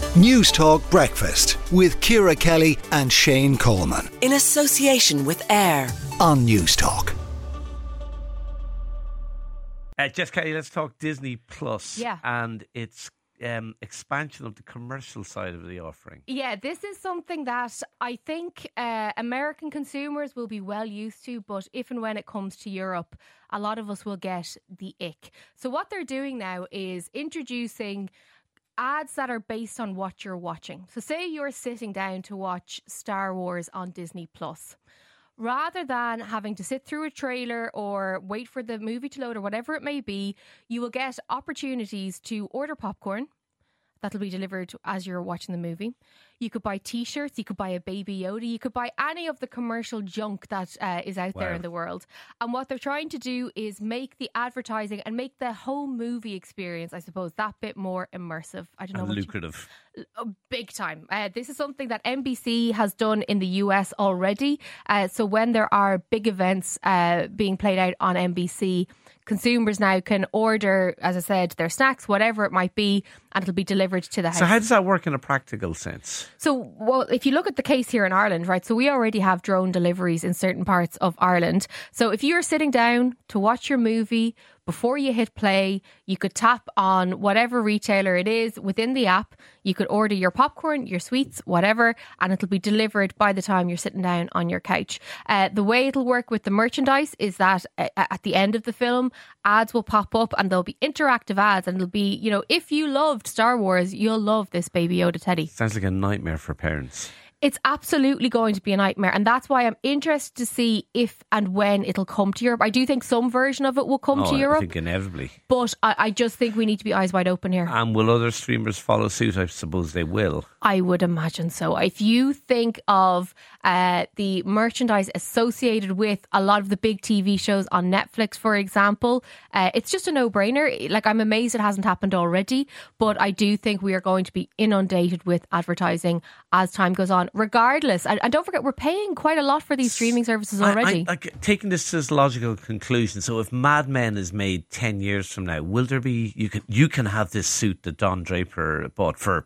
News Talk Breakfast with Ciara Kelly and Shane Coleman. In association with AIR On News Talk. Jess Kelly, let's talk Disney Plus. Yeah. And its expansion of the commercial side of the offering. Yeah, this is something that I think American consumers will be well used to, but if and when it comes to Europe, a lot of us will get the ick. So what they're doing now is introducing ads that are based on what you're watching. So say you're sitting down to watch Star Wars on Disney Plus. Rather than having to sit through a trailer or wait for the movie to load or whatever it may be, you will get opportunities to order popcorn that'll be delivered as you're watching the movie. You could buy T-shirts, you could buy a Baby Yoda, you could buy any of the commercial junk that is out there in the world. And what they're trying to do is make the advertising and make the whole movie experience, I suppose, that bit more immersive. I don't know. And lucrative. Big time. This is something that NBC has done in the US already. So when there are big events being played out on NBC, consumers now can order, as I said, their snacks, whatever it might be, and it'll be delivered to the house. So how does that work in a practical sense? So, well, if you look at the case here in Ireland, right, so we already have drone deliveries in certain parts of Ireland. So if you're sitting down to watch your movie, before you hit play, you could tap on whatever retailer it is within the app. You could order your popcorn, your sweets, whatever, and it'll be delivered by the time you're sitting down on your couch. The way it'll work with the merchandise is that at the end of the film, ads will pop up and there'll be interactive ads, and it'll be, you know, if you loved Star Wars, you'll love this Baby Yoda teddy. Sounds like a nightmare for parents. It's absolutely going to be a nightmare, and that's why I'm interested to see if and when it'll come to Europe. I do think some version of it will come to Europe. I think inevitably. But I just think we need to be eyes wide open here. And will other streamers follow suit? I suppose they will. I would imagine so. If you think of the merchandise associated with a lot of the big TV shows on Netflix, for example, it's just a no-brainer. Like, I'm amazed it hasn't happened already, but I do think we are going to be inundated with advertising as time goes on. Regardless, and don't forget, we're paying quite a lot for these streaming services already. Taking this as a logical conclusion, so if Mad Men is made 10 years from now, will there be, you can have this suit that Don Draper bought for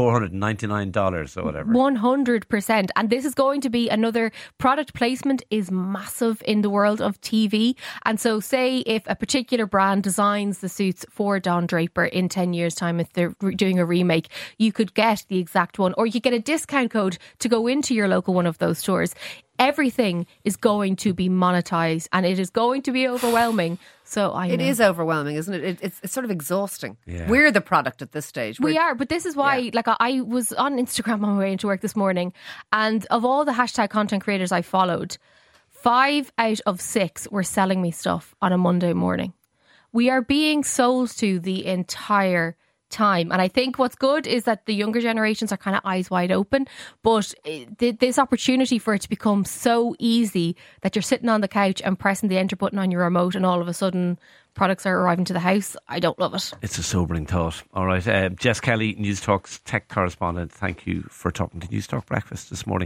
$499 or whatever. 100%. And this is going to be another product placement is massive in the world of TV. And so say if a particular brand designs the suits for Don Draper in 10 years time, if they're doing a remake, you could get the exact one, or you get a discount code to go into your local one of those stores. Everything is going to be monetized and it is going to be overwhelming. So it is overwhelming, isn't it? It's sort of exhausting. Yeah. We're the product at this stage. We are, but this is why, like, I was on Instagram on my way into work this morning, and of all the hashtag content creators I followed, 5 out of 6 were selling me stuff on a Monday morning. We are being sold to the entire time, and I think what's good is that the younger generations are kind of eyes wide open, but this opportunity for it to become so easy that you're sitting on the couch and pressing the enter button on your remote and all of a sudden products are arriving to the house, I don't love it. It's a sobering thought. All right, Jess Kelly, News Talk's tech correspondent, thank you for talking to News Talk Breakfast this morning.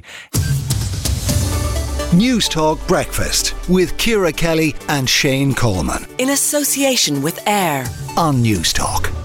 News Talk Breakfast with Ciara Kelly and Shane Coleman. in association with AIR On News Talk.